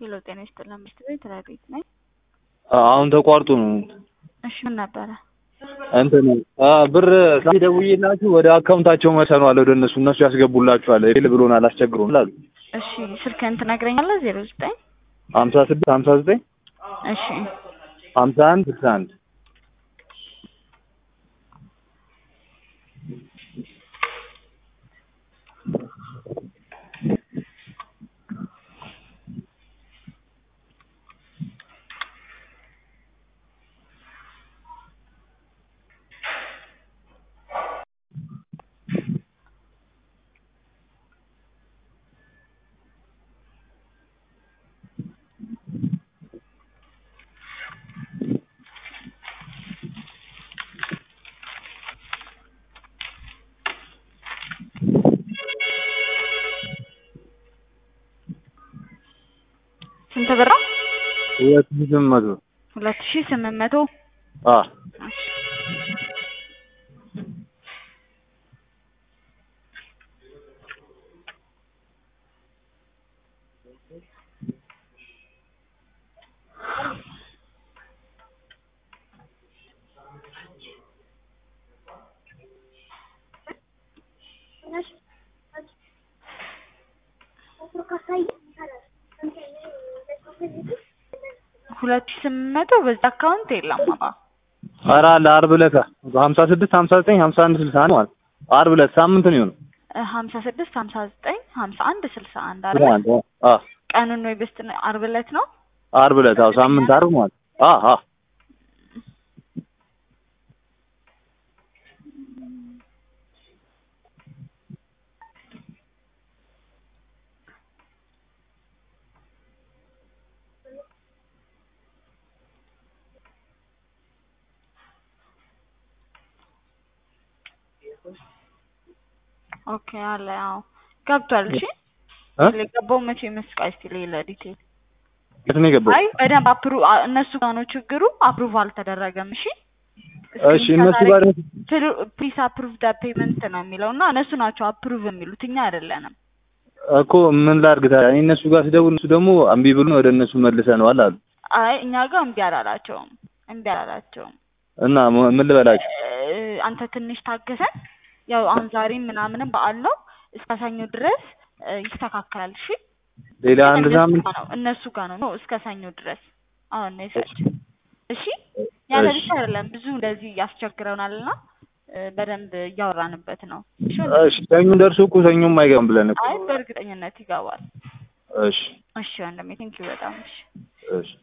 ሄሎ ጤና ይስጥልኝ ምሽት ቤት ራዲት ነኝ። አሁን ተቋርጦ ነው። እሺ ምን ነበረ? እንትን ብር ደውዬላችሁ ወደ አካውንታቸው መሰኗል ወደ እነሱ ያስገቡላችኋል እልል ብሎናል አስቸግሮናል አሉ። እሺ ስልክህን ትነግረኛለህ? 09 56 59 እሺ 51 61 ስንት ብር? 2800 2800 2800 በዛ አካውንት የለም አባ። ኧረ አለ ዓርብ ዕለት 56 59 51 61 ማለት ዓርብ ዕለት ሳምንት ነው የሆነው። 56 59 51 61 አይደል? ቀኑን ነው ይበስት ዓርብ ዕለት ነው። ዓርብ ዕለት ሳምንት ዓርብ ማለት ኦኬ አለ ያው ገብቷል። እሺ ለገባው መቼ መስቃይ እስቲ ሌላ ዲቴል የት ነው የገባው? አይ በደንብ እነሱ ጋር ነው ችግሩ። አፕሩቭ አልተደረገም። እሺ እነሱ ጋር ፕሊስ አፕሩቭ ዳ ፔመንት ነው የሚለውና እነሱ ናቸው አፕሩቭ የሚሉት እኛ አይደለንም እኮ። ምን ላድርግ ታዲያ? እነሱ ጋር ሲደውል እነሱ ደግሞ እምቢ ብሎ ወደ እነሱ መልሰነዋል አሉ። አይ እኛ ጋር እምቢ አላላቸውም እና ምን ልበላችሁ? አንተ ትንሽ ታገሰን። ያው አሁን ዛሬ ምናምንም በዓል ነው እስከ ሰኞ ድረስ ይስተካከላል። እሺ ሌላ አንድ ሳምንት እነሱ ጋር ነው እስከ ሰኞ ድረስ አሁን ነው ይሰጭ። እሺ ያለ ብቻ አይደለም ብዙ እንደዚህ ያስቸግረውናልና በደንብ እያወራንበት ነው። እሺ ሰኞ ደርሶ እኮ ሰኞም አይገባም ብለን እኮ። አይ በእርግጠኝነት ይገባል። እሺ ወንድሜ ቴንኪው በጣም። እሺ